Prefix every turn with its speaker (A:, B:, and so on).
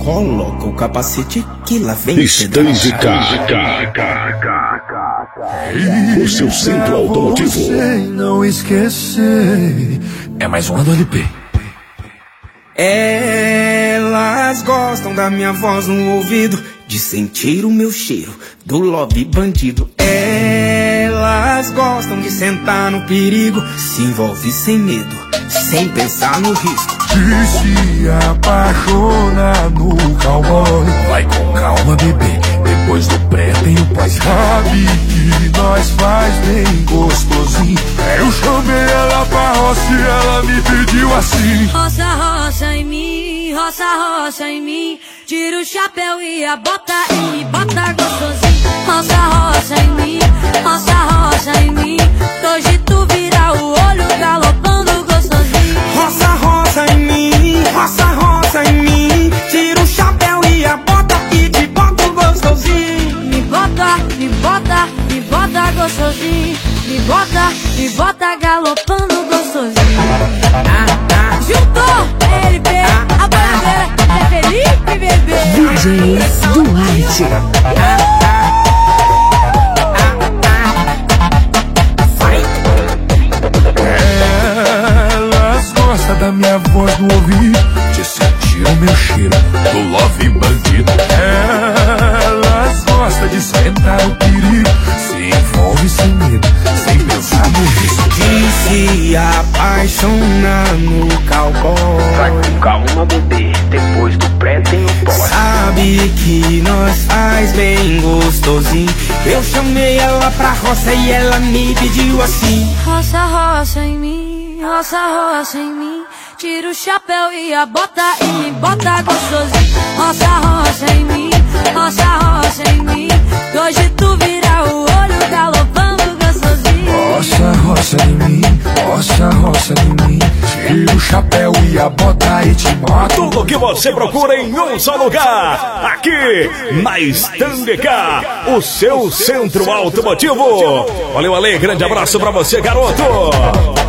A: Coloca o capacete que lá vem.
B: Estande o seu centro automotivo.
C: Você não esquecer. É mais uma do LP.
A: Elas gostam da minha voz no ouvido, de sentir o meu cheiro do lobby bandido. Elas gostam de sentar no perigo, se envolve sem medo, sem pensar no risco.
C: E se apaixona no cowboy. Vai com calma, bebê, depois do pré tem o pós. Sabe que nós faz bem gostosinho. Eu chamei ela pra roça e ela me pediu assim:
D: roça, roça em mim, roça, roça em mim. Tira o chapéu e a bota e me bota gostosinho. Roça, roça em mim, roça, roça em mim. Hoje tu vira o olho galopando gostosinho.
A: Roça, roça em mim, roça, roça em mim. Tira o chapéu e a bota e te bota gostosinho.
D: Me bota, me bota, me bota gostosinho. Me bota galopando gostosinho. Juntou LP, a bandeira é Felipe Bebê.
E: DJ Duarte.
C: Elas gostam da minha voz no ouvido, de sentir o meu cheiro do love bandido. Elas gostam de sentar o perigo, se envolve sem medo, sem pensar no risco.
A: E se apaixona no cowboy.
F: Vai com calma, bebê, depois do pré tem o pós.
A: Sabe que nós faz bem gostosinho. Eu chamei ela pra roça e ela me pediu assim:
D: roça, roça em mim, roça, roça em mim. Tira o chapéu e a bota e me bota gostosinho. Roça, roça em mim, roça, roça em mim. Hoje tu vira o olho galopando gostosinho.
C: Roça, roça em mim, roça, roça em mim. Tira o chapéu e a bota e te bota.
B: Tudo que você procura em um só lugar. Aqui, na Standecar, o seu centro automotivo. Valeu, Ale, grande abraço pra você, garoto.